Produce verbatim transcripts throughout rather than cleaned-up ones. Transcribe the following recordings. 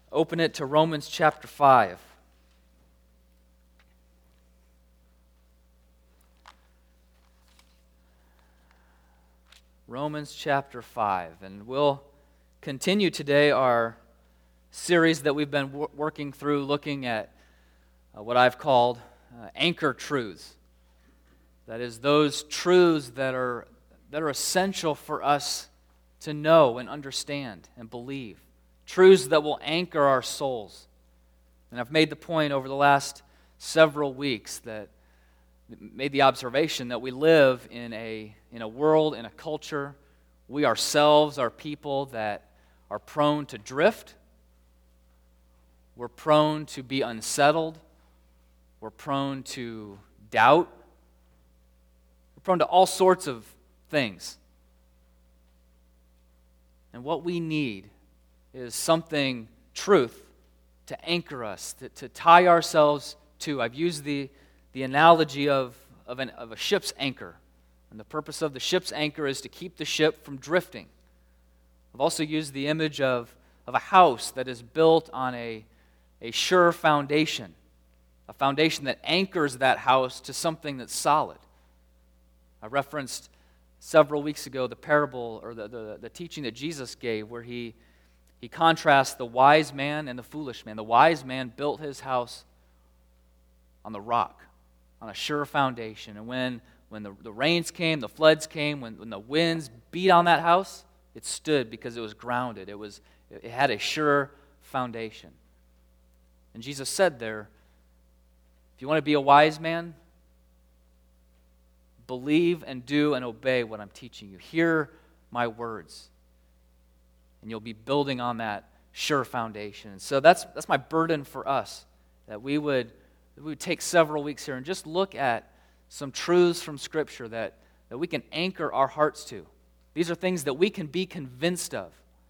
open it to Romans chapter five. Romans chapter five. And we'll continue today our series that we've been w- working through, looking at uh, what I've called uh, anchor truths. That is, those truths that are that are essential for us to know and understand and believe. Truths that will anchor our souls. And I've made the point over the last several weeks that made the observation that we live in a in a world, in a culture, we ourselves are people that are prone to drift. We're prone to be unsettled. We're prone to doubt. We're prone to all sorts of things. And what we need is something, truth, to anchor us, to, to tie ourselves to. I've used the, the analogy of, of, an, of a ship's anchor. And the purpose of the ship's anchor is to keep the ship from drifting. I've also used the image of, of a house that is built on a, a sure foundation, a foundation that anchors that house to something that's solid. I referenced several weeks ago the parable or the, the, the teaching that Jesus gave where he, he contrasts the wise man and the foolish man. The wise man built his house on the rock, on a sure foundation. And when, when the, the rains came, the floods came, when, when the winds beat on that house, it stood because it was grounded. It was it had a sure foundation. And Jesus said there, if you want to be a wise man, believe and do and obey what I'm teaching you. Hear my words. And you'll be building on that sure foundation. And so that's that's my burden for us, that we would, that we would take several weeks here and just look at some truths from Scripture that, that we can anchor our hearts to. These are things that we can be convinced of.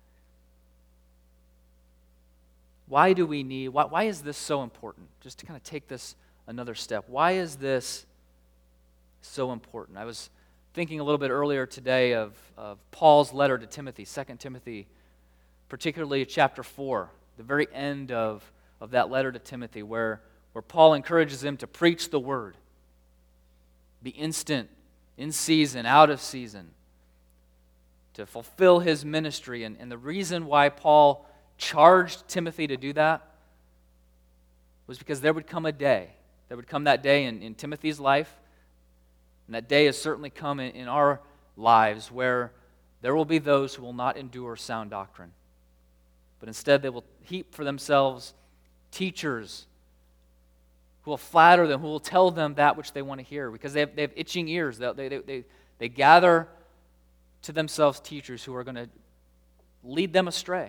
Why do we need, why, why is this so important? Just to kind of take this another step. Why is this so important? I was thinking a little bit earlier today of, of Paul's letter to Timothy, Second Timothy, particularly chapter four, the very end of, of that letter to Timothy, where, where Paul encourages him to preach the word, be instant, in season, out of season, to fulfill his ministry. And, and the reason why Paul charged Timothy to do that was because there would come a day, there would come that day in, in Timothy's life, and that day has certainly come in, in our lives where there will be those who will not endure sound doctrine, but instead they will heap for themselves teachers who will flatter them, who will tell them that which they want to hear, because they have, they have itching ears. They, they, they, they gather to themselves teachers who are going to lead them astray.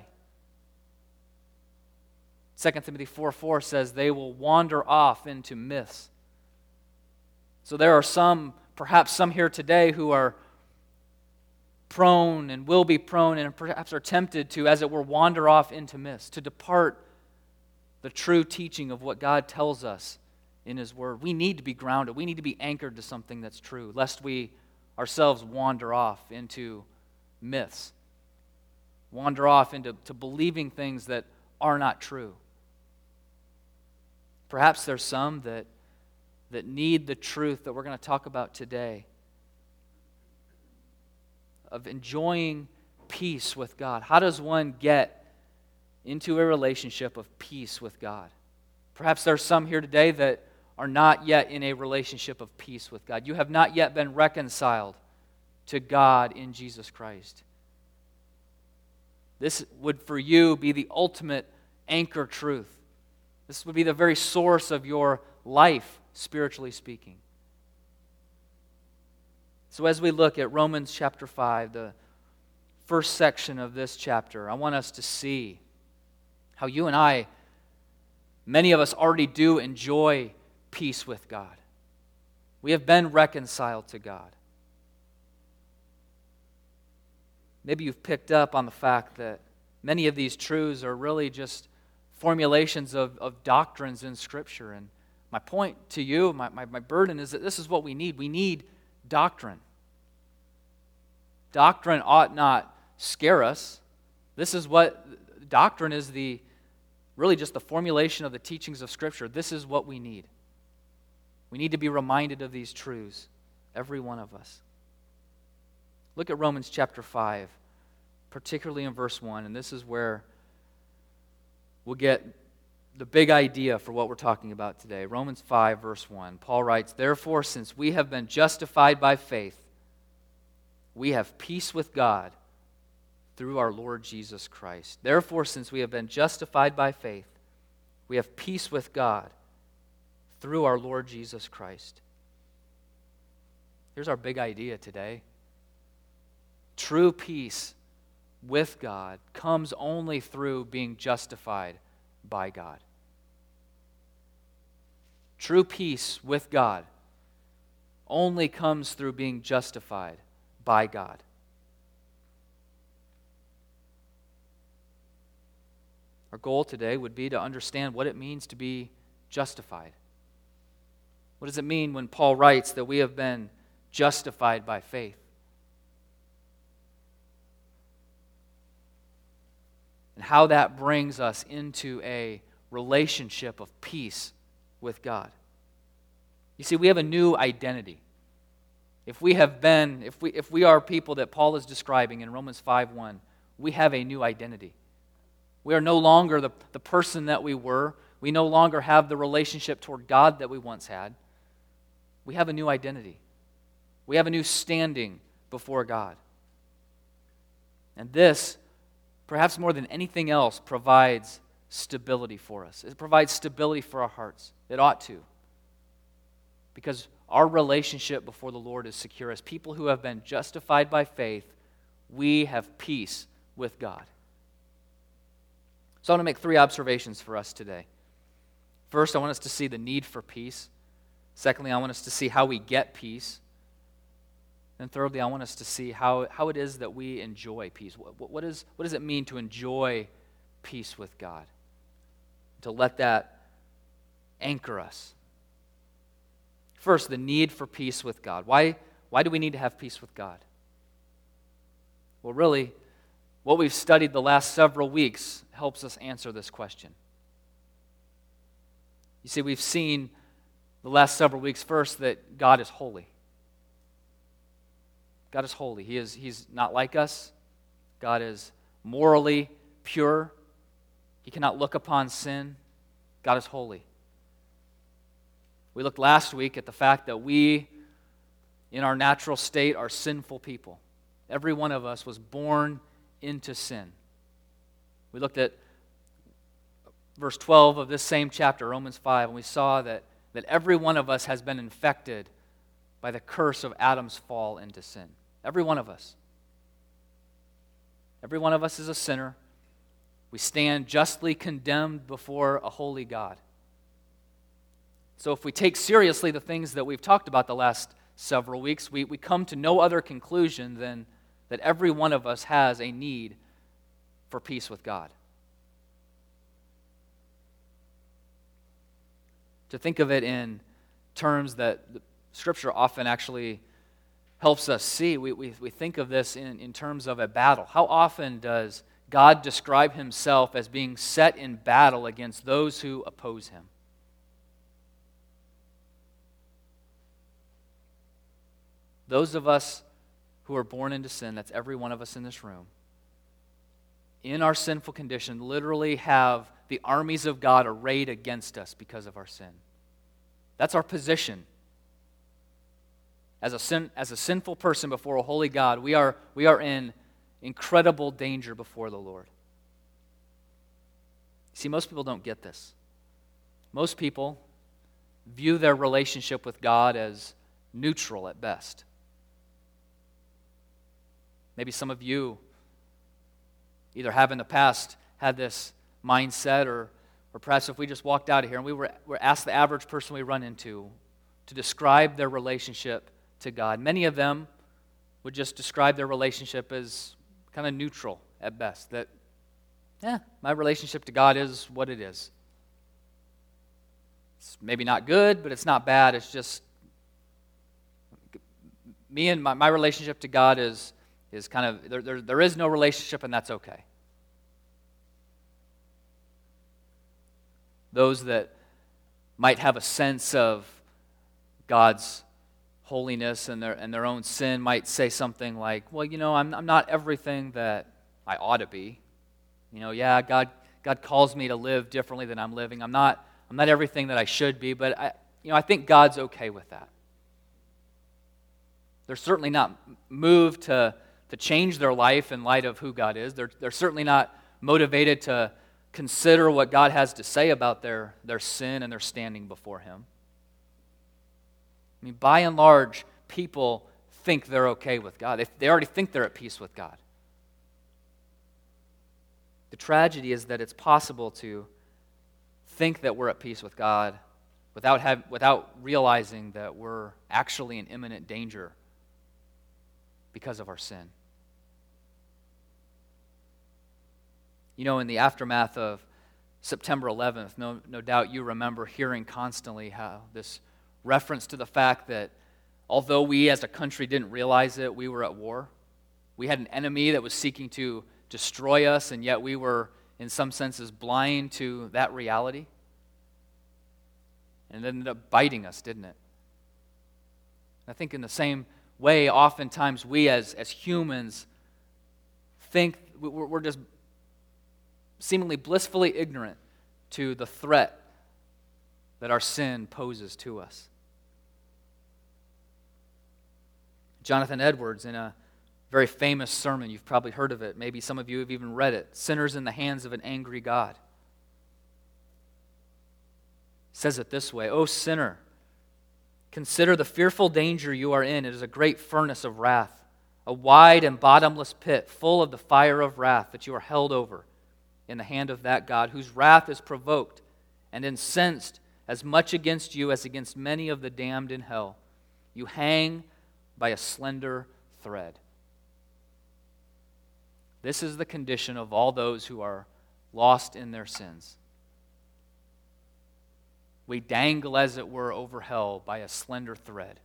Second Timothy four four says they will wander off into myths. So there are some, perhaps some here today who are prone and will be prone and perhaps are tempted to, as it were, wander off into myths, to depart the true teaching of what God tells us in His Word. We need to be grounded. We need to be anchored to something that's true, lest we ourselves wander off into myths, wander off into to believing things that are not true. Perhaps there's some that, that need the truth that we're going to talk about today, of enjoying peace with God. How does one get into a relationship of peace with God? Perhaps there's some here today that are not yet in a relationship of peace with God. You have not yet been reconciled to God in Jesus Christ. This would for you be the ultimate anchor truth. This would be the very source of your life, spiritually speaking. So as we look at Romans chapter five, the first section of this chapter, I want us to see how you and I, many of us already do enjoy peace with God. We have been reconciled to God. Maybe you've picked up on the fact that many of these truths are really just formulations of, of doctrines in Scripture. And my point to you, my, my, my burden is that this is what we need. We need doctrine. Doctrine ought not scare us. This is what, doctrine is the, really just the formulation of the teachings of Scripture, this is what we need. We need to be reminded of these truths, every one of us. Look at Romans chapter five, particularly in verse one, and this is where we'll get the big idea for what we're talking about today. Romans five, verse one. Paul writes, "Therefore, since we have been justified by faith, we have peace with God through our Lord Jesus Christ. Therefore, since we have been justified by faith, we have peace with God through our Lord Jesus Christ." Here's our big idea today. True peace with God comes only through being justified by God. True peace with God only comes through being justified by God. Our goal today would be to understand what it means to be justified. What does it mean when Paul writes that we have been justified by faith? And how that brings us into a relationship of peace with God. You see, we have a new identity. If we have been, if we if we are people that Paul is describing in Romans five one, we have a new identity. We are no longer the, the person that we were. We no longer have the relationship toward God that we once had. We have a new identity. We have a new standing before God. And this, perhaps more than anything else, provides stability for us. It provides stability for our hearts. It ought to. Because our relationship before the Lord is secure. As people who have been justified by faith, we have peace with God. So I want to make three observations for us today. First, I want us to see the need for peace. Secondly, I want us to see how we get peace. And thirdly, I want us to see how, how it is that we enjoy peace. What, what, is, what does it mean to enjoy peace with God? To let that anchor us. First, the need for peace with God. Why, why do we need to have peace with God? Well, really, what we've studied the last several weeks helps us answer this question. You see, we've seen the last several weeks first that God is holy. God is holy. He is, he's not like us. God is morally pure. He cannot look upon sin. God is holy. We looked last week at the fact that we, in our natural state, are sinful people. Every one of us was born into sin. We looked at verse twelve of this same chapter, Romans five, and we saw that, that every one of us has been infected by the curse of Adam's fall into sin. Every one of us. Every one of us is a sinner. We stand justly condemned before a holy God. So if we take seriously the things that we've talked about the last several weeks, we, we come to no other conclusion than that every one of us has a need for peace with God. To think of it in terms that the Scripture often actually helps us see, we, we, we think of this in, in terms of a battle. How often does God describe himself as being set in battle against those who oppose him? Those of us who are born into sin, that's every one of us in this room, in our sinful condition, literally have the armies of God arrayed against us because of our sin. That's our position. As a sin, as a sinful person before a holy God, we are, we are in incredible danger before the Lord. See, most people don't get this. Most people view their relationship with God as neutral at best. Maybe some of you either have in the past had this mindset, or, or perhaps if we just walked out of here and we were, were asked the average person we run into to describe their relationship to God, many of them would just describe their relationship as kind of neutral at best. That, yeah, my relationship to God is what it is. It's maybe not good, but it's not bad. It's just me and my, my relationship to God is is kind of, there, there, there is no relationship, and that's okay. those that might have a sense of God's holiness and their, and their own sin might say something like, well, you know, I'm, I'm not everything that I ought to be. You know, yeah, God God calls me to live differently than I'm living. I'm not I'm not everything that I should be, but I you know, I think God's okay with that. They're certainly not moved to, to change their life in light of who God is. They're, they're certainly not motivated to consider what God has to say about their, their sin and their standing before Him. I mean, by and large, people think they're okay with God. They, they already think they're at peace with God. The tragedy is that it's possible to think that we're at peace with God without have, without realizing that we're actually in imminent danger because of our sin. You know, in the aftermath of September eleventh, no, no doubt you remember hearing constantly how this reference to the fact that although we as a country didn't realize it, we were at war. We had an enemy that was seeking to destroy us, and yet we were, in some senses, blind to that reality. And it ended up biting us, didn't it? I think in the same way, oftentimes we as, as humans think we're, we're just seemingly blissfully ignorant to the threat that our sin poses to us. Jonathan Edwards, in a very famous sermon, you've probably heard of it, maybe some of you have even read it, Sinners in the Hands of an Angry God, says it this way, O sinner, consider the fearful danger you are in. It is a great furnace of wrath, a wide and bottomless pit full of the fire of wrath that you are held over in the hand of that God, whose wrath is provoked and incensed as much against you as against many of the damned in hell. You hang by a slender thread. This is the condition of all those who are lost in their sins. We dangle, as it were, over hell by a slender thread.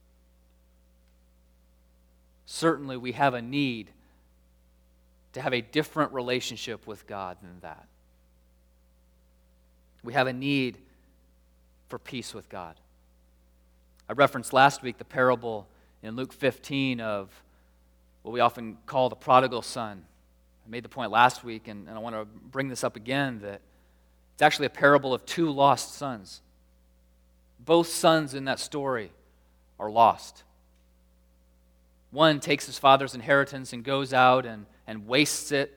Certainly, we have a need to have a different relationship with God than that. We have a need for peace with God. I referenced last week the parable in Luke fifteen of what we often call the prodigal son. I made the point last week, and, and I want to bring this up again, that it's actually a parable of two lost sons. Both sons in that story are lost. One takes his father's inheritance and goes out and, and wastes it.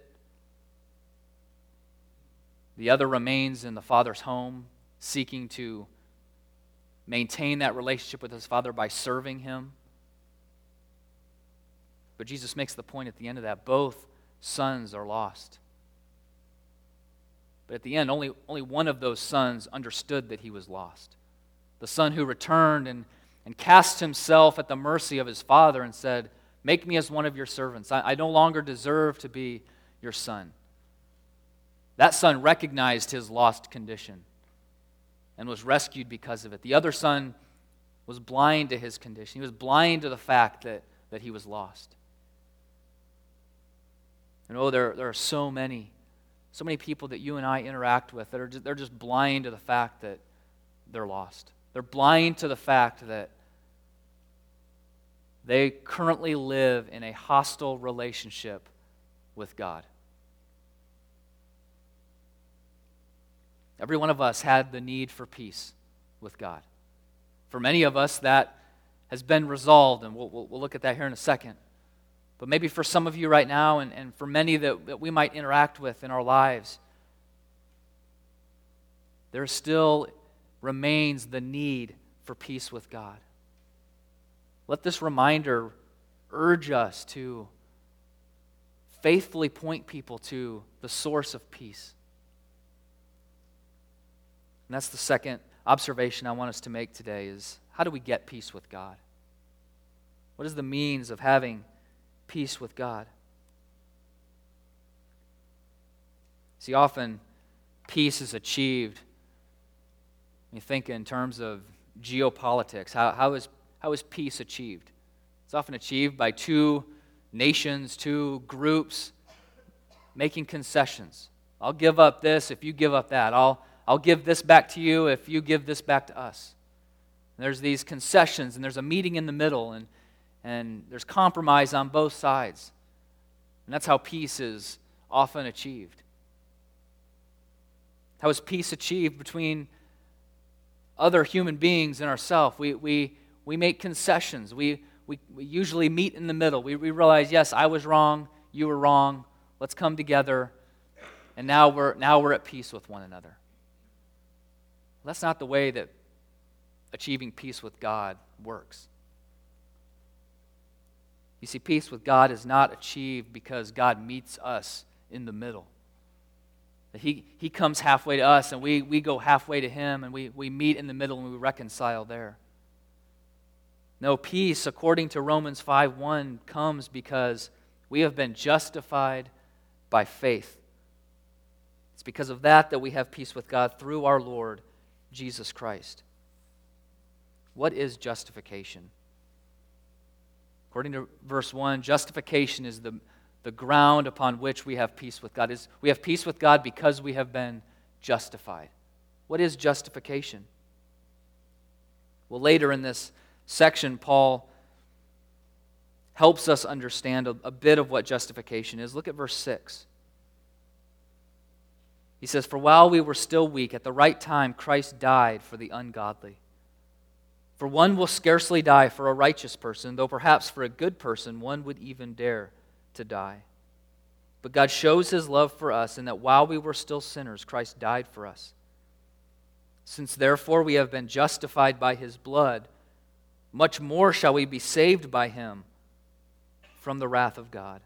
The other remains in the father's home, seeking to maintain that relationship with his father by serving him. But Jesus makes the point at the end of that, both sons are lost. But at the end, only, only one of those sons understood that he was lost. The son who returned and, and cast himself at the mercy of his father and said, make me as one of your servants. I, I no longer deserve to be your son. That son recognized his lost condition and was rescued because of it. The other son was blind to his condition. He was blind to the fact that, that he was lost. And oh, there, there are so many, so many people that you and I interact with that are just, they're just blind to the fact that they're lost. They're blind to the fact that they currently live in a hostile relationship with God. Every one of us had the need for peace with God. For many of us, that has been resolved, and we'll, we'll, we'll look at that here in a second. But maybe for some of you right now, and, and for many that, that we might interact with in our lives, there still remains the need for peace with God. Let this reminder urge us to faithfully point people to the source of peace. And that's the second observation I want us to make today is, how do we get peace with God? What is the means of having peace with God? See, often peace is achieved, you think in terms of geopolitics. How, how, is, how is peace achieved? It's often achieved by two nations, two groups making concessions. I'll give up this if you give up that. I'll, I'll give this back to you if you give this back to us. And there's these concessions, and there's a meeting in the middle, and, and there's compromise on both sides. And that's how peace is often achieved. How is peace achieved between other human beings and ourselves? We, we, we make concessions. We, we, we usually meet in the middle. We, we realize, yes, I was wrong, you were wrong. Let's come together. And now we're, now we're at peace with one another. That's not the way that achieving peace with God works. You see, peace with God is not achieved because God meets us in the middle. That he, he comes halfway to us, and we, we go halfway to Him, and we, we meet in the middle, and we reconcile there. No, peace, according to Romans five one, comes because we have been justified by faith. It's because of that that we have peace with God through our Lord Jesus Christ. What is justification? According to verse one, justification is the, the ground upon which we have peace with God. Is we have peace with God because we have been justified. What is justification? Well, later in this section, Paul helps us understand a, a bit of what justification is. Look at verse six. He says, "For while we were still weak, at the right time Christ died for the ungodly. For one will scarcely die for a righteous person, though perhaps for a good person one would even dare to die. But God shows His love for us in that while we were still sinners, Christ died for us. Since therefore we have been justified by His blood, much more shall we be saved by Him from the wrath of God.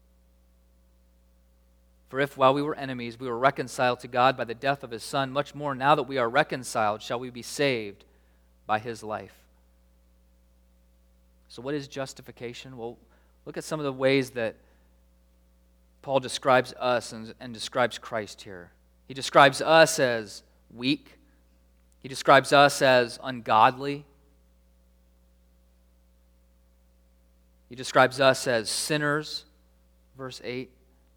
For if while we were enemies we were reconciled to God by the death of His Son, much more now that we are reconciled shall we be saved by His life." So what is justification? Well, look at some of the ways that Paul describes us and, and describes Christ here. He describes us as weak. He describes us as ungodly. He describes us as sinners, verse eight.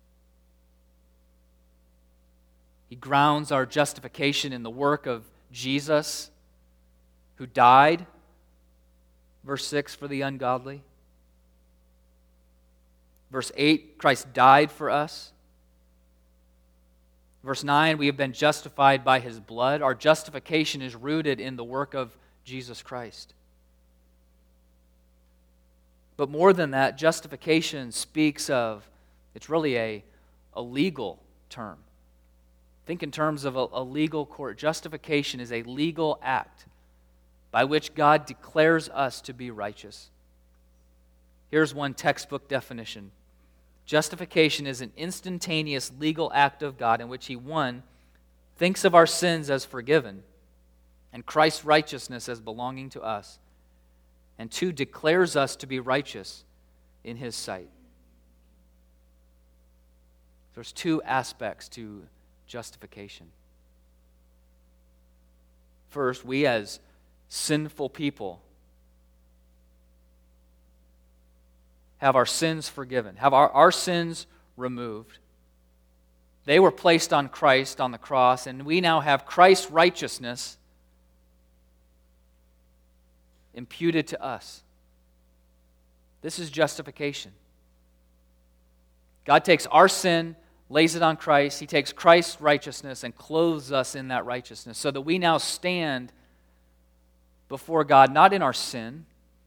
He grounds our justification in the work of Jesus, who died, verse six, for the ungodly. Verse eight, Christ died for us. Verse nine, we have been justified by His blood. Our justification is rooted in the work of Jesus Christ. But more than that, justification speaks of, it's really a, a legal term. Think in terms of a, a legal court. Justification is a legal act by which God declares us to be righteous. Here's one textbook definition. Justification is an instantaneous legal act of God in which He, one, thinks of our sins as forgiven and Christ's righteousness as belonging to us, and two, declares us to be righteous in His sight. There's two aspects to justification. First, we as sinful people have our sins forgiven, have our, our sins removed. They were placed on Christ on the cross, and we now have Christ's righteousness imputed to us. This is justification. God takes our sin, lays it on Christ. He takes Christ's righteousness and clothes us in that righteousness so that we now stand before God not in our sin.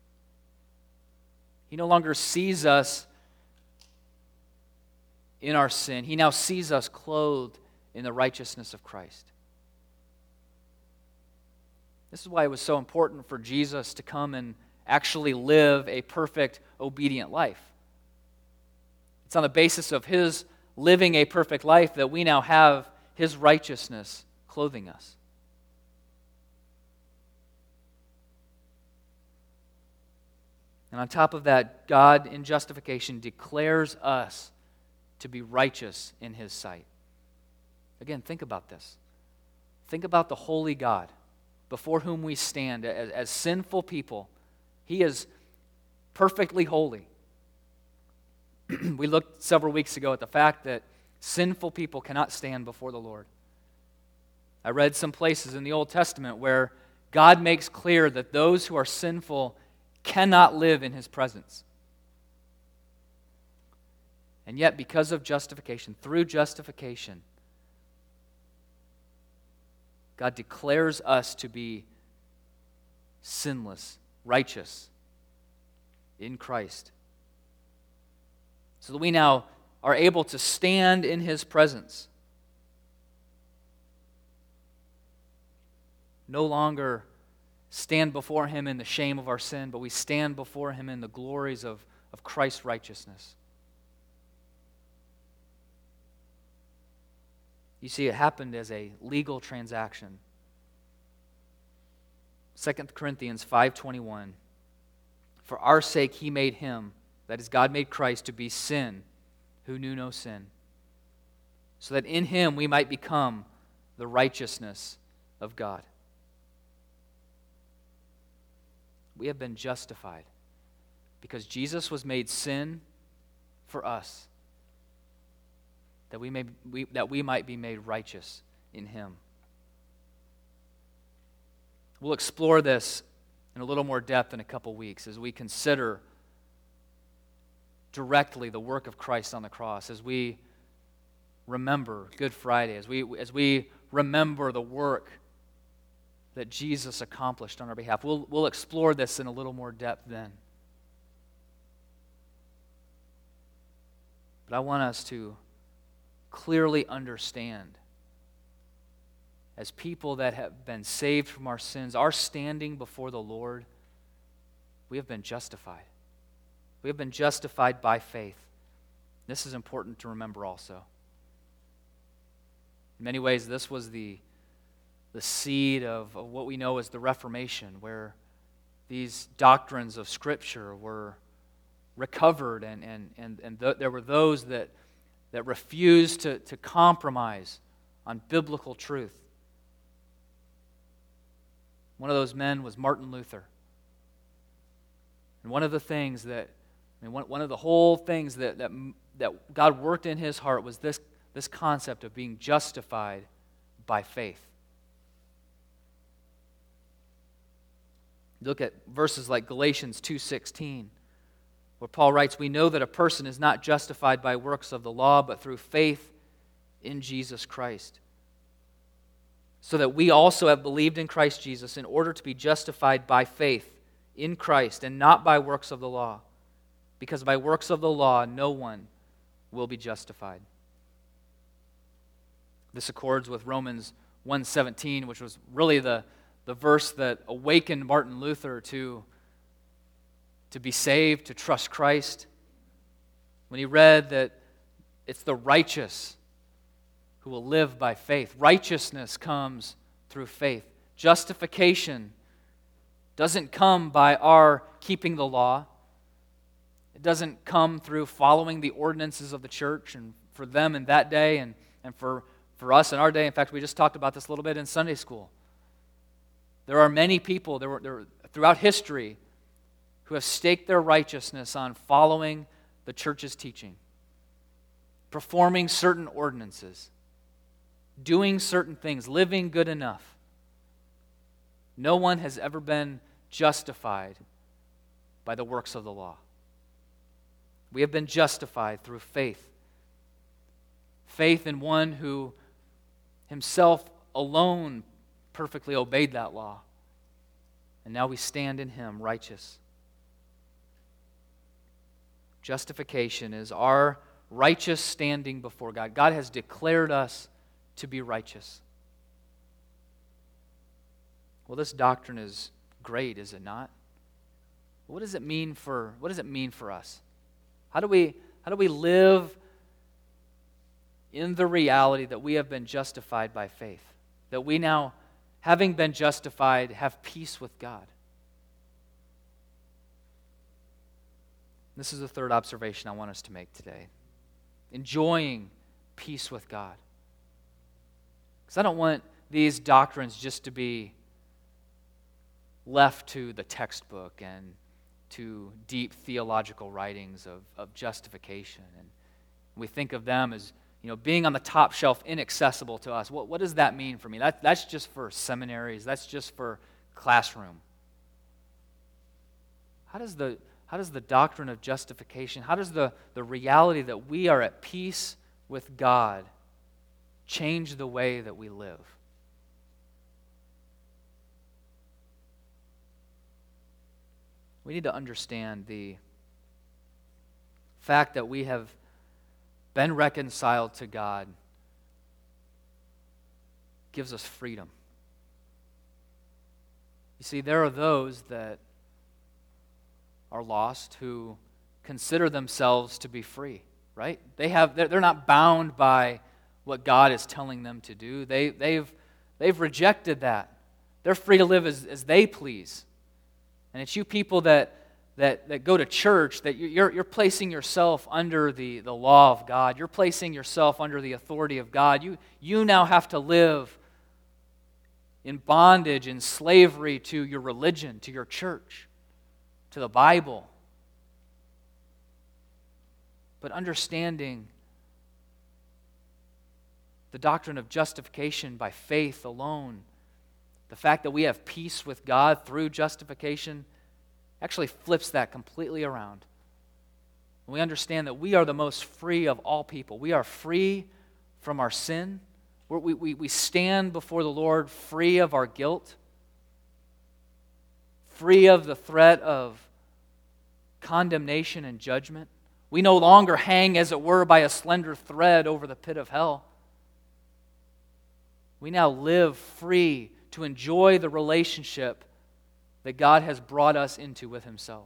He no longer sees us in our sin. He now sees us clothed in the righteousness of Christ. This is why it was so important for Jesus to come and actually live a perfect, obedient life. It's on the basis of His living a perfect life that we now have His righteousness clothing us. And on top of that, God in justification declares us to be righteous in His sight. Again, think about this. Think about the holy God before whom we stand as, as sinful people. He is perfectly holy. We looked several weeks ago at the fact that sinful people cannot stand before the Lord. I read some places in the Old Testament where God makes clear that those who are sinful cannot live in His presence. And yet, because of justification, through justification, God declares us to be sinless, righteous in Christ, so that we now are able to stand in His presence. No longer stand before Him in the shame of our sin, but we stand before Him in the glories of, of Christ's righteousness. You see, it happened as a legal transaction. Second Corinthians five twenty-one. For our sake He made Him, that is, God made Christ, to be sin, who knew no sin, so that in Him we might become the righteousness of God. We have been justified because Jesus was made sin for us, that we may we, that we might be made righteous in Him. We'll explore this in a little more depth in a couple weeks as we consider directly the work of Christ on the cross, as we remember Good Friday, as we as we remember the work that Jesus accomplished on our behalf. We'll, we'll explore this in a little more depth then. But I want us to clearly understand, as people that have been saved from our sins, our standing before the Lord, we have been justified. We have been justified by faith. This is important to remember also. In many ways, this was the, the seed of, of what we know as the Reformation, where these doctrines of Scripture were recovered, and, and, and, and th- there were those that, that refused to, to compromise on biblical truth. One of those men was Martin Luther. And one of the things that, I mean, one, one of the whole things that, that, that God worked in his heart was this, this concept of being justified by faith. Look at verses like Galatians two sixteen, where Paul writes, "We know that a person is not justified by works of the law, but through faith in Jesus Christ. So that we also have believed in Christ Jesus in order to be justified by faith in Christ and not by works of the law. Because by works of the law, no one will be justified." This accords with Romans one seventeen, which was really the, the verse that awakened Martin Luther to, to be saved, to trust Christ. When he read that it's the righteous who will live by faith. Righteousness comes through faith. Justification doesn't come by our keeping the law. It doesn't come through following the ordinances of the church, and for them in that day and, and for, for us in our day. In fact, we just talked about this a little bit in Sunday school. There are many people there were, there were, throughout history who have staked their righteousness on following the church's teaching, performing certain ordinances, doing certain things, living good enough. No one has ever been justified by the works of the law. We have been justified through faith. Faith in one who himself alone perfectly obeyed that law. And now we stand in Him righteous. Justification is our righteous standing before God. God has declared us to be righteous. Well, this doctrine is great, is it not? What does it mean for what does it mean for us? How do we how do we live in the reality that we have been justified by faith? That we now, having been justified, have peace with God. This is the third observation I want us to make today. Enjoying peace with God. Because I don't want these doctrines just to be left to the textbook and to deep theological writings of, of justification. And we think of them as you know, being on the top shelf, inaccessible to us. What, what does that mean for me? That, that's just for seminaries. That's just for classroom. How does the, how does the doctrine of justification, how does the, the reality that we are at peace with God change the way that we live? We need to understand the fact that we have been reconciled to God gives us freedom. You see, there are those that are lost who consider themselves to be free, right? They have, they're, they're not bound by what God is telling them to do. They, they've, they've rejected that. They're free to live as, as they please. And it's you people that That, that go to church, that you're, you're placing yourself under the, the law of God. You're placing yourself under the authority of God. You, you now have to live in bondage, in slavery to your religion, to your church, to the Bible. But understanding the doctrine of justification by faith alone, the fact that we have peace with God through justification, actually flips that completely around. We understand that we are the most free of all people. We are free from our sin. We're, we, we, we stand before the Lord free of our guilt, free of the threat of condemnation and judgment. We no longer hang, as it were, by a slender thread over the pit of hell. We now live free to enjoy the relationship that God has brought us into with Himself.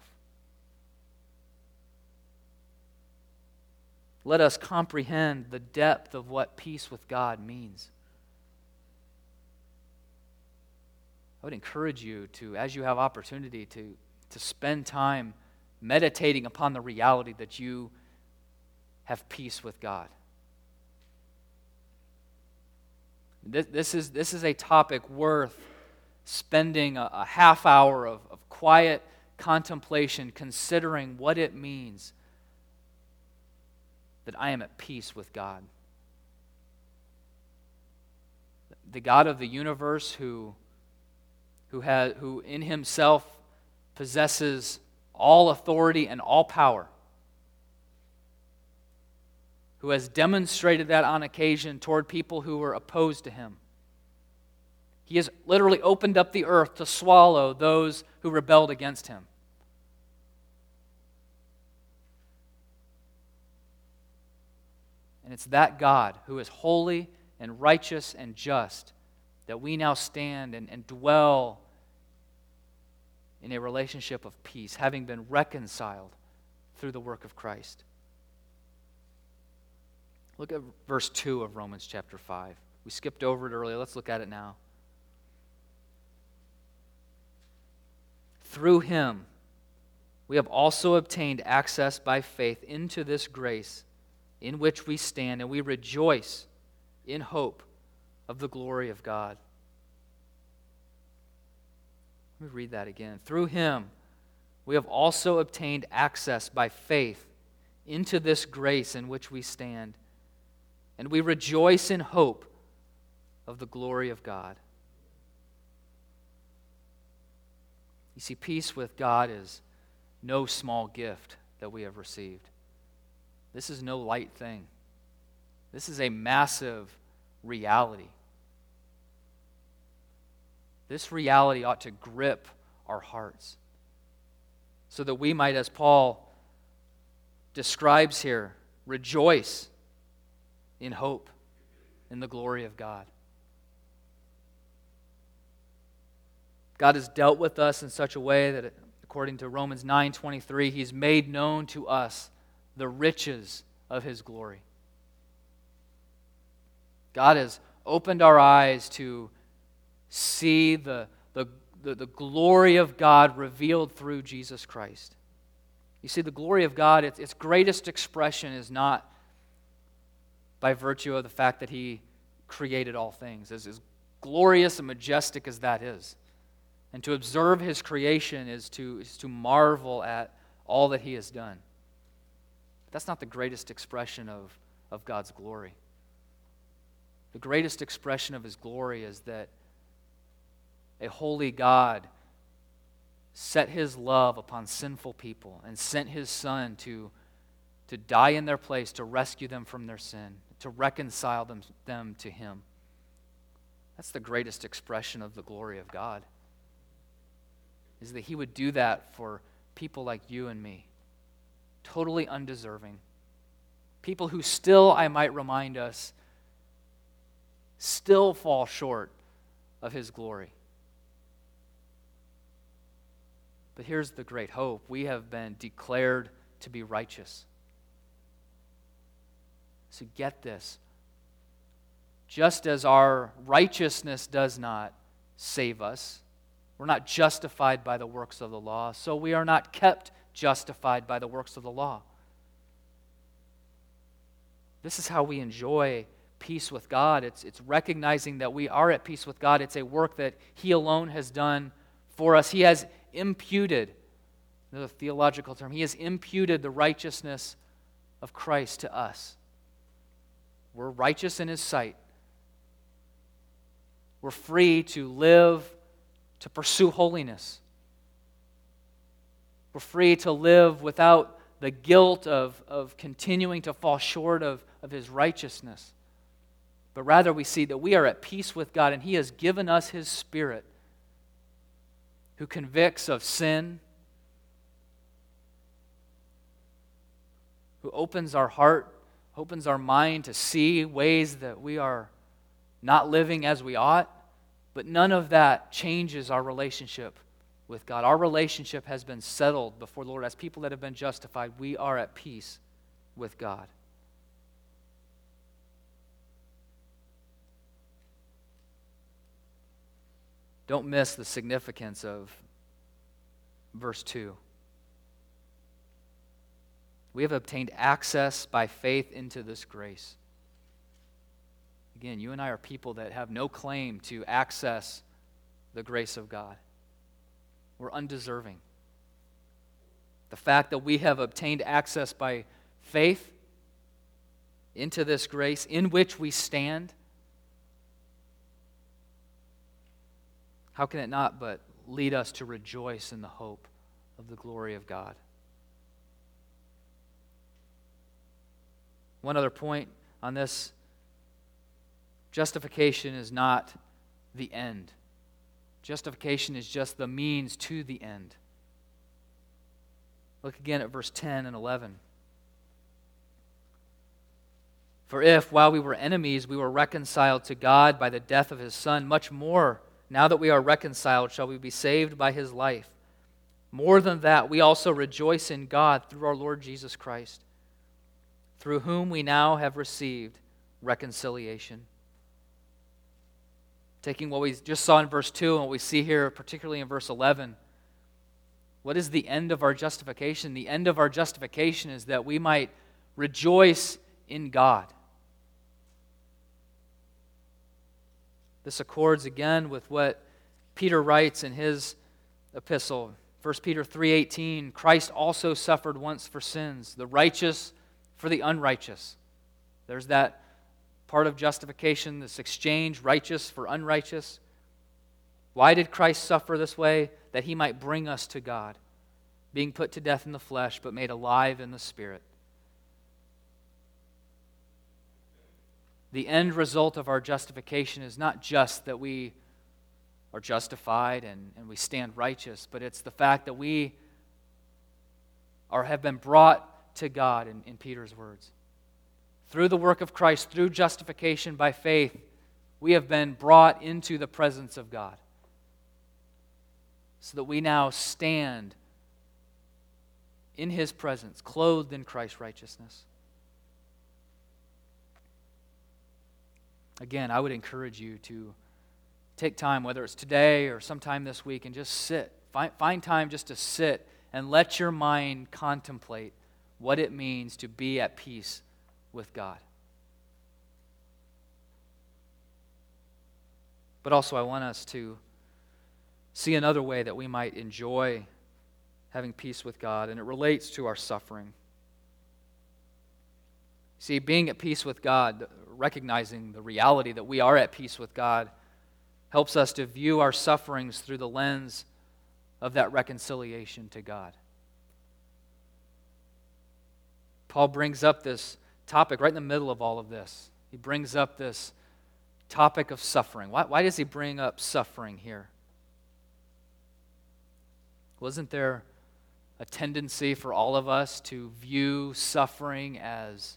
Let us comprehend the depth of what peace with God means. I would encourage you to, as you have opportunity, to, to spend time meditating upon the reality that you have peace with God. This, this, is, this is a topic worth spending a, a half hour of, of quiet contemplation, considering what it means that I am at peace with God. The God of the universe who, who, has, who in Himself possesses all authority and all power, who has demonstrated that on occasion toward people who were opposed to Him. He has literally opened up the earth to swallow those who rebelled against Him. And it's that God who is holy and righteous and just that we now stand and, and dwell in a relationship of peace, having been reconciled through the work of Christ. Look at verse two of Romans chapter five. We skipped over it earlier. Let's look at it now. Through Him, we have also obtained access by faith into this grace in which we stand, and we rejoice in hope of the glory of God. Let me read that again. Through Him, we have also obtained access by faith into this grace in which we stand, and we rejoice in hope of the glory of God. You see, peace with God is no small gift that we have received. This is no light thing. This is a massive reality. This reality ought to grip our hearts so that we might, as Paul describes here, rejoice in hope in the glory of God. God has dealt with us in such a way that, according to Romans nine twenty-three, He's made known to us the riches of His glory. God has opened our eyes to see the, the, the, the glory of God revealed through Jesus Christ. You see, the glory of God, its, its greatest expression is not by virtue of the fact that He created all things, as, as glorious and majestic as that is. And to observe His creation is to, is to marvel at all that He has done. But that's not the greatest expression of, of God's glory. The greatest expression of his glory is that a holy God set his love upon sinful people and sent his Son to, to die in their place, to rescue them from their sin, to reconcile them, them to him. That's the greatest expression of the glory of God, is that he would do that for people like you and me, totally undeserving. People who still, I might remind us, still fall short of his glory. But here's the great hope. We have been declared to be righteous. So get this. Just as our righteousness does not save us, we're not justified by the works of the law, so we are not kept justified by the works of the law. This is how we enjoy peace with God. It's, it's recognizing that we are at peace with God. It's a work that he alone has done for us. He has imputed, another theological term, he has imputed the righteousness of Christ to us. We're righteous in his sight. We're free to live, to pursue holiness. We're free to live without the guilt of, of continuing to fall short of, of his righteousness. But rather we see that we are at peace with God, and he has given us his Spirit, who convicts of sin, who opens our heart, opens our mind to see ways that we are not living as we ought, but none of that changes our relationship with God. Our relationship has been settled before the Lord. As people that have been justified, we are at peace with God. Don't miss the significance of verse two. We have obtained access by faith into this grace. Again, you and I are people that have no claim to access the grace of God. We're undeserving. The fact that we have obtained access by faith into this grace in which we stand, how can it not but lead us to rejoice in the hope of the glory of God? One other point on this: justification is not the end. Justification is just the means to the end. Look again at verse ten and eleven. For if, while we were enemies, we were reconciled to God by the death of his Son, much more, now that we are reconciled, shall we be saved by his life. More than that, we also rejoice in God through our Lord Jesus Christ, through whom we now have received reconciliation. Taking what we just saw in verse two and what we see here, particularly in verse eleven, what is the end of our justification? The end of our justification is that we might rejoice in God. This accords again with what Peter writes in his epistle, First Peter three eighteen, Christ also suffered once for sins, the righteous for the unrighteous. There's that part of justification, this exchange, righteous for unrighteous. Why did Christ suffer this way? That he might bring us to God, being put to death in the flesh, but made alive in the Spirit. The end result of our justification is not just that we are justified and, and we stand righteous, but it's the fact that we are, have been brought to God, in, in Peter's words. Through the work of Christ, through justification by faith, we have been brought into the presence of God, so that we now stand in his presence, clothed in Christ's righteousness. Again, I would encourage you to take time, whether it's today or sometime this week, and just sit. Find, find time just to sit and let your mind contemplate what it means to be at peace with God. But also I want us to see another way that we might enjoy having peace with God, and it relates to our suffering. See, being at peace with God, recognizing the reality that we are at peace with God, helps us to view our sufferings through the lens of that reconciliation to God. Paul brings up this topic right in the middle of all of this. He brings up this topic of suffering. Why, why does he bring up suffering here? Wasn't there a tendency for all of us to view suffering as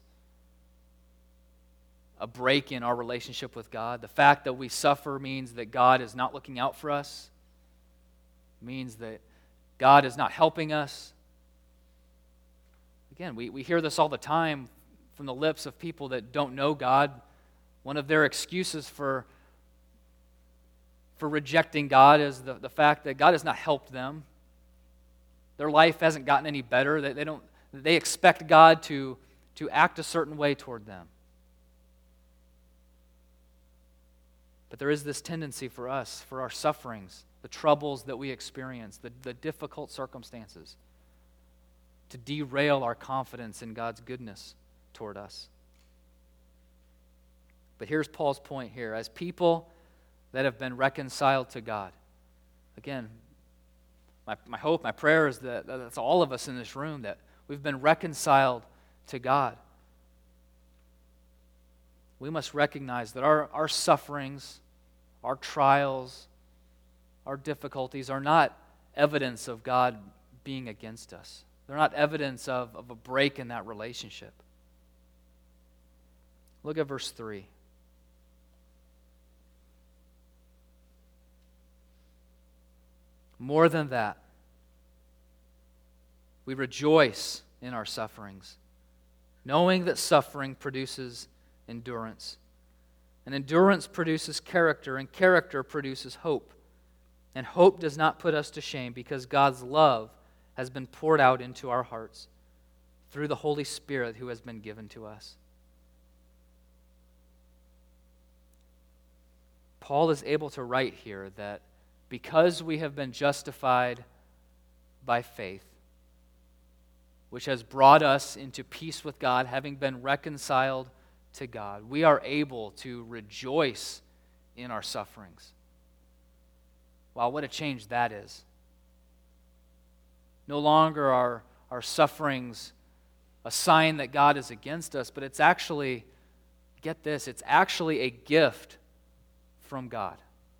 a break in our relationship with God? The fact that we suffer means that God is not looking out for us, means that God is not helping us. Again, we, we hear this all the time from the lips of people that don't know God. One of their excuses for, for rejecting God is the, the fact that God has not helped them. Their life hasn't gotten any better. They, they don't. They expect God to, to act a certain way toward them. But there is this tendency for us, for our sufferings, the troubles that we experience, the, the difficult circumstances, to derail our confidence in God's goodness toward us. But here's Paul's point here. As people that have been reconciled to God, again, my, my hope, my prayer is that that's all of us in this room, that we've been reconciled to God. We must recognize that our, our sufferings, our trials, our difficulties are not evidence of God being against us. They're not evidence of, of a break in that relationship. Look at verse three. More than that, we rejoice in our sufferings, knowing that suffering produces endurance. And endurance produces character, and character produces hope. And hope does not put us to shame, because God's love has been poured out into our hearts through the Holy Spirit who has been given to us. Paul is able to write here that because we have been justified by faith, which has brought us into peace with God, having been reconciled to God, we are able to rejoice in our sufferings. Wow, what a change that is. No longer are our sufferings a sign that God is against us, but it's actually, get this, it's actually a gift from God.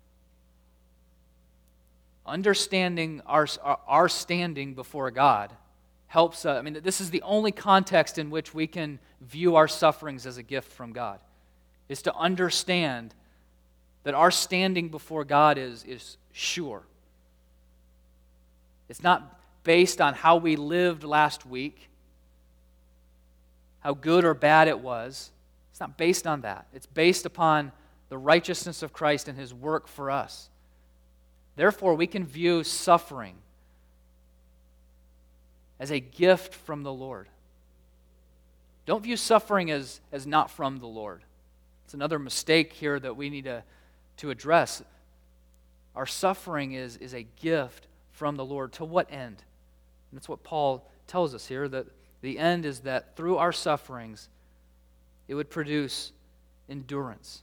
Understanding our, our standing before God helps us. I mean, this is the only context in which we can view our sufferings as a gift from God, is to understand that our standing before God is, is sure. It's not based on how we lived last week, how good or bad it was. It's not based on that. It's based upon the righteousness of Christ and His work for us. Therefore, we can view suffering as a gift from the Lord. Don't view suffering as, as not from the Lord. It's another mistake here that we need to, to address. Our suffering is, is a gift from the Lord. To what end? And that's what Paul tells us here, that the end is that through our sufferings, it would produce endurance.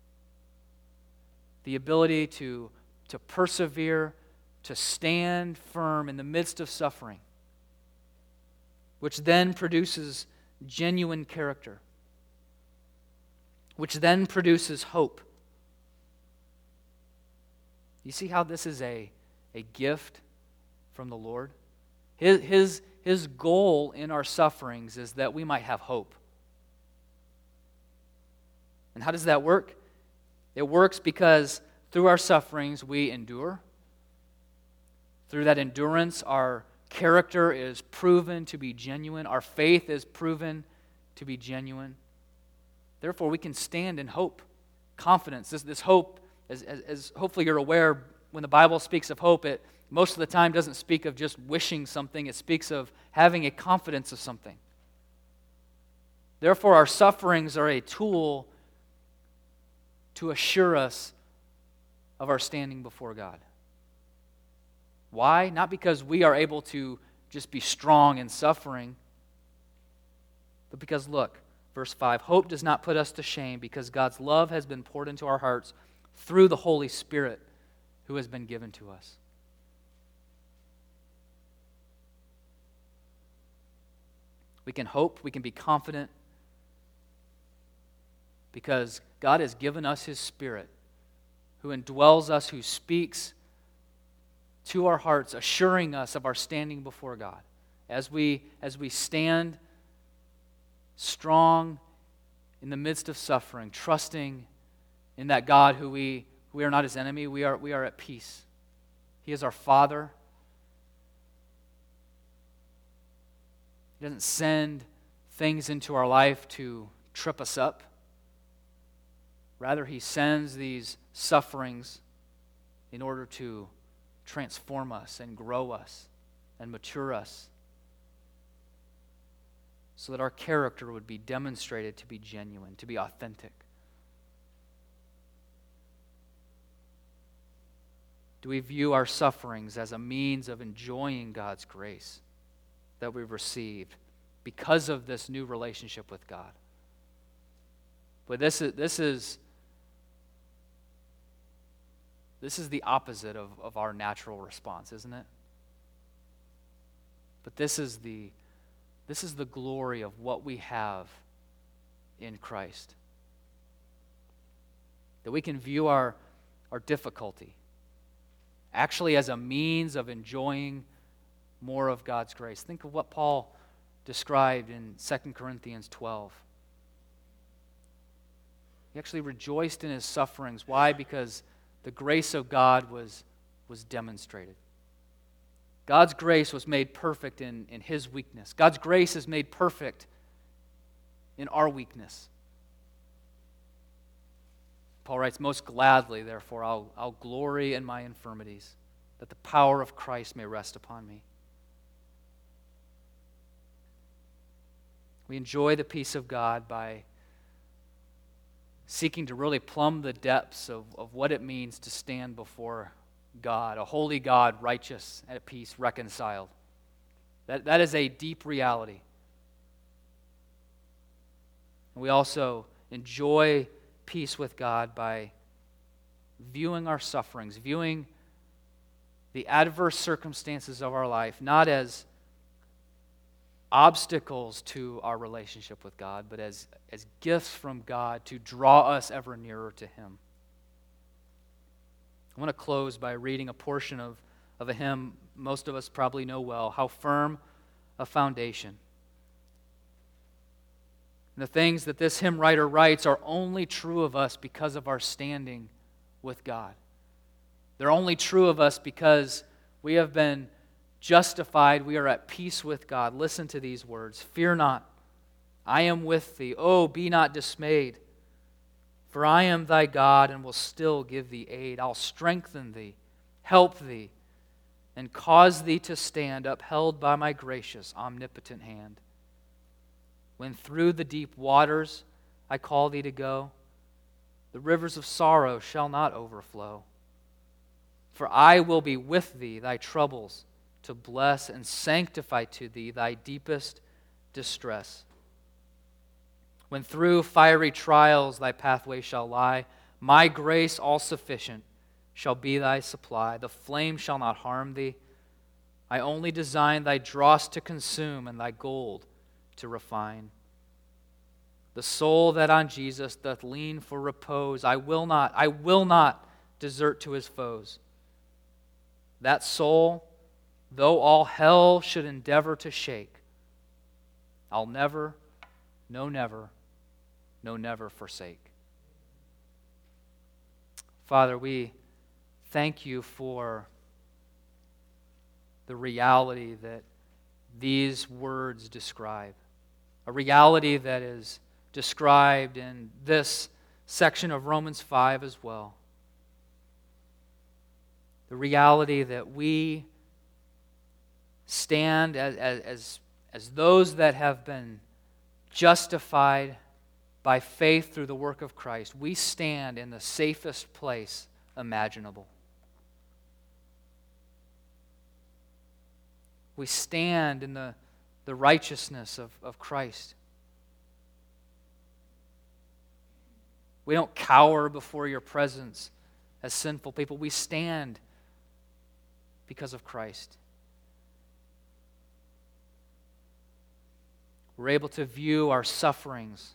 The ability to, to persevere, to stand firm in the midst of suffering, which then produces genuine character, which then produces hope. You see how this is a, a gift from the Lord? His, his, his goal in our sufferings is that we might have hope. And how does that work? It works because through our sufferings we endure. Through that endurance, our character is proven to be genuine. Our faith is proven to be genuine. Therefore, we can stand in hope, confidence. This, this hope, as, as, as hopefully you're aware, when the Bible speaks of hope, it most of the time doesn't speak of just wishing something. It speaks of having a confidence of something. Therefore, our sufferings are a tool to assure us of our standing before God. Why? Not because we are able to just be strong in suffering, but because, look, Verse five, hope does not put us to shame because God's love has been poured into our hearts through the Holy Spirit who has been given to us. We can hope, we can be confident because God has given us His Spirit who indwells us, who speaks to our hearts, assuring us of our standing before God. As we, as we stand strong in the midst of suffering, trusting in that God who we, we are not His enemy, we are, we are at peace. He is our Father. He doesn't send things into our life to trip us up. Rather, He sends these sufferings in order to transform us and grow us and mature us so that our character would be demonstrated to be genuine, to be authentic. Do we view our sufferings as a means of enjoying God's grace that we've received because of this new relationship with God? But this is this is this is the opposite of, of our natural response, isn't it? But this is the this is the glory of what we have in Christ. That we can view our, our difficulty actually as a means of enjoying more of God's grace. Think of what Paul described in Second Corinthians twelve. He actually rejoiced in his sufferings. Why? Because the grace of God was, was demonstrated. God's grace was made perfect in, in his weakness. God's grace is made perfect in our weakness. Paul writes, most gladly, therefore, I'll, I'll glory in my infirmities, that the power of Christ may rest upon me. We enjoy the peace of God by seeking to really plumb the depths of, of what it means to stand before God, a holy God, righteous, at peace, reconciled. That, that is a deep reality. And we also enjoy peace with God by viewing our sufferings, viewing the adverse circumstances of our life, not as obstacles to our relationship with God, but as, as gifts from God to draw us ever nearer to Him. I want to close by reading a portion of, of a hymn most of us probably know well, How Firm a Foundation. And the things that this hymn writer writes are only true of us because of our standing with God. They're only true of us because we have been justified, we are at peace with God. Listen to these words. Fear not, I am with thee. Oh, be not dismayed. For I am thy God and will still give thee aid. I'll strengthen thee, help thee, and cause thee to stand upheld by my gracious, omnipotent hand. When through the deep waters I call thee to go, the rivers of sorrow shall not overflow. For I will be with thee, thy troubles to bless and sanctify to thee thy deepest distress. When through fiery trials thy pathway shall lie, my grace all sufficient shall be thy supply. The flame shall not harm thee. I only design thy dross to consume and thy gold to refine. The soul that on Jesus doth lean for repose, I will not, I will not desert to his foes. That soul, though all hell should endeavor to shake, I'll never, no never, no never forsake. Father, we thank you for the reality that these words describe. A reality that is described in this section of Romans five as well. The reality that we stand as, as, as those that have been justified by faith through the work of Christ. We stand in the safest place imaginable. We stand in the, the righteousness of, of Christ. We don't cower before your presence as sinful people. We stand because of Christ. We're able to view our sufferings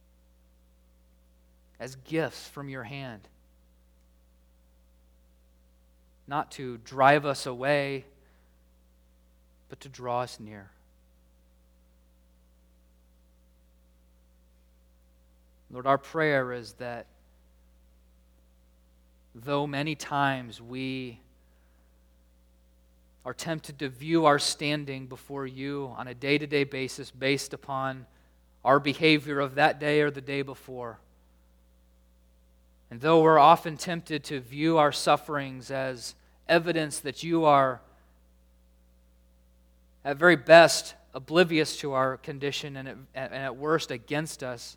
as gifts from your hand, not to drive us away, but to draw us near. Lord, our prayer is that though many times we are tempted to view our standing before you on a day-to-day basis based upon our behavior of that day or the day before, and though we're often tempted to view our sufferings as evidence that you are, at very best, oblivious to our condition and at, and at worst against us,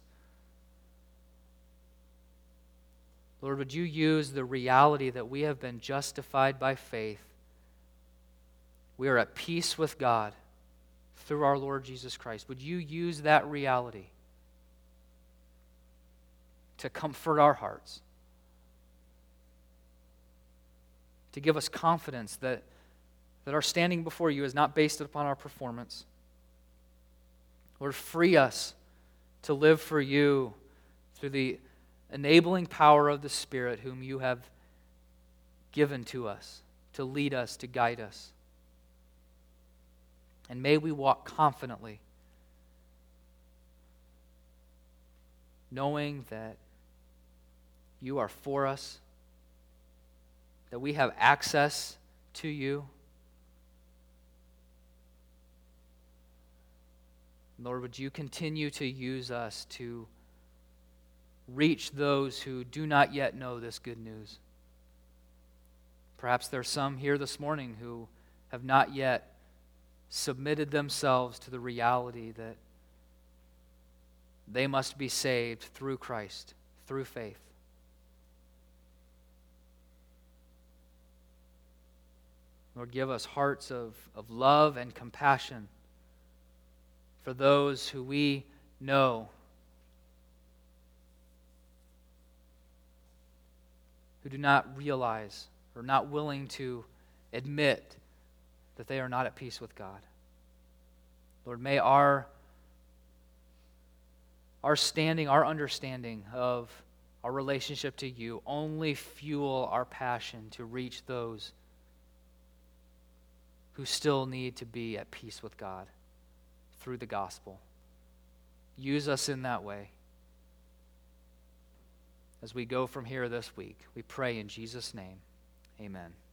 Lord, would you use the reality that we have been justified by faith? We are at peace with God through our Lord Jesus Christ. Would you use that reality to comfort our hearts, to give us confidence that, that our standing before you is not based upon our performance? Lord, free us to live for you through the enabling power of the Spirit whom you have given to us, to lead us, to guide us. And may we walk confidently, knowing that you are for us, that we have access to you. Lord, would you continue to use us to reach those who do not yet know this good news? Perhaps there are some here this morning who have not yet submitted themselves to the reality that they must be saved through Christ, through faith. Lord, give us hearts of, of love and compassion for those who we know who do not realize or not willing to admit that they are not at peace with God. Lord, may our, our standing, our understanding of our relationship to you only fuel our passion to reach those who still need to be at peace with God through the gospel. Use us in that way as we go from here this week. We pray in Jesus' name. Amen.